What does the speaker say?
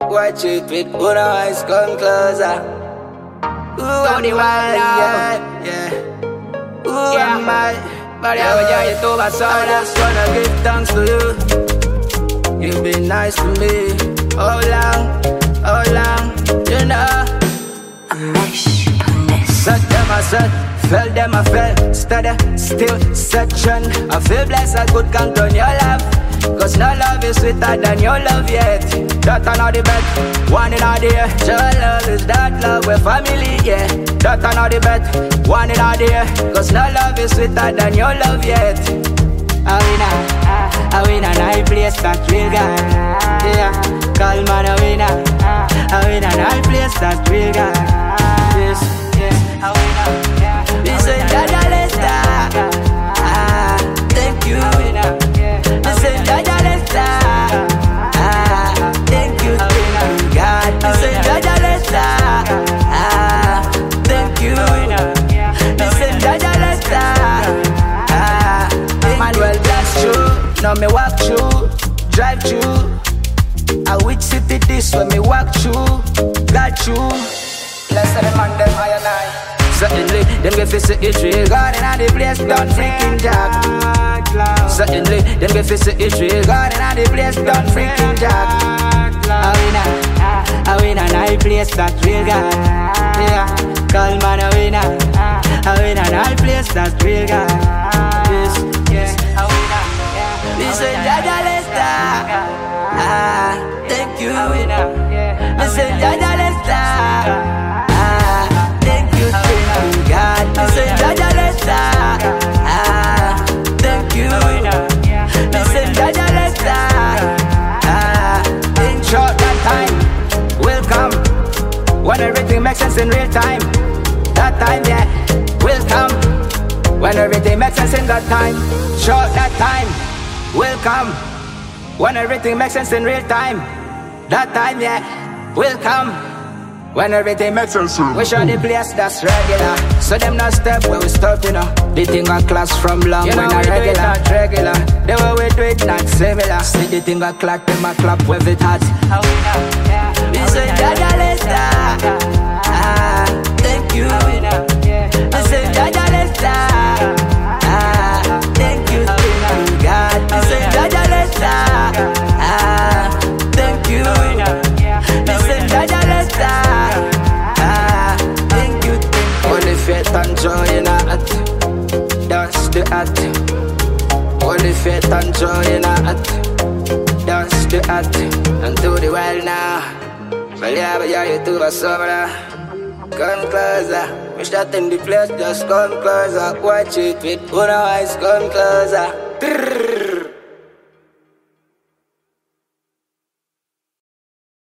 Watch it with one eyes, come closer. Ooh, I'm mad, yeah. Ooh, I'm mad. But I just wanna give thanks to you. You've been nice to me. How long, you know. Set them I said, fell them I fell. Steady, still, section. I feel blessed I could count on your love. Cause no love is sweeter than your love yet. That another bet, one in a day. Your love is that love, we're family, yeah. That another bet, one in a day. Cause no love is sweeter than your love yet. I win a night place that real guy. Yeah, call man a winner. I win a night place that real guy. Yes, I win a. This ain't Jaja Lester. Thank you. This ain't Jaja Lester. Thank you, God. This ain't Jaja Lester. Thank you. This ain't Jaja Lester. Manuel bless you. Now me walk through, drive through. I which city this when me walk through, got you. Bless the man them high and high. Certainly, them get fi see it real God and the place done freaking jack. Certainly, them get fi see it real God and the place done freaking jack. I win a night place that real God. Yeah, call man a winner. I win a night place that real God. Yes, I win a. This is Jaja Lester. Thank you. This is Jaja Lester. Thank you, God. This is Jaja Lester. Thank you. This is Jaja Lester. In short that time will come when everything makes sense in real time. That time, yeah, will come when everything makes sense in that time. Short that time will come when everything makes sense in real time. That time, yeah, will come when everything makes sense. We show the place that's regular, so them not step where we stop, you know. The thing a class from long, you know, when a regular, regular. The way we do it not similar. See the thing a clap, them a clap with it hot. This is Jaja Lester. Thank you. This is Jaja Lester. Thank you, God. This is Jaja Lester. Thank you. This is Jaja Lester. Thank you. Only faith and joy in our heart. That's the heart. Only faith and joy in our heart. That's the heart. And do the well now. Well, yeah, but yeah, you do the summer. Come closer. Wish that in the place, just come closer. Watch it with one eyes, come closer.